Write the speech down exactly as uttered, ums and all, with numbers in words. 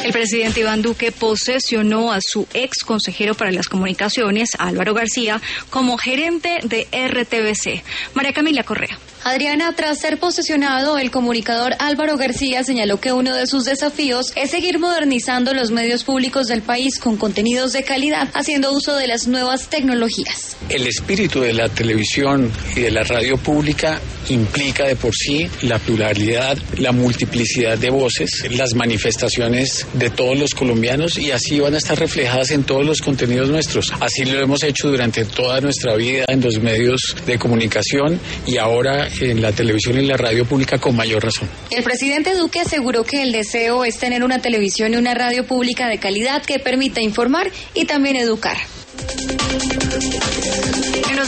El presidente Iván Duque posesionó a su ex consejero para las comunicaciones, Álvaro García, como gerente de R T V C. María Camila Correa. Adriana, tras ser posesionado, el comunicador Álvaro García señaló que uno de sus desafíos es seguir modernizando los medios públicos del país con contenidos de calidad, haciendo uso de las nuevas tecnologías. El espíritu de la televisión y de la radio pública implica de por sí la pluralidad, la multiplicidad de voces, las manifestaciones de todos los colombianos, y así van a estar reflejadas en todos los contenidos nuestros. Así lo hemos hecho durante toda nuestra vida en los medios de comunicación y ahora en la televisión y la radio pública con mayor razón. El presidente Duque aseguró que el deseo es tener una televisión y una radio pública de calidad que permita informar y también educar.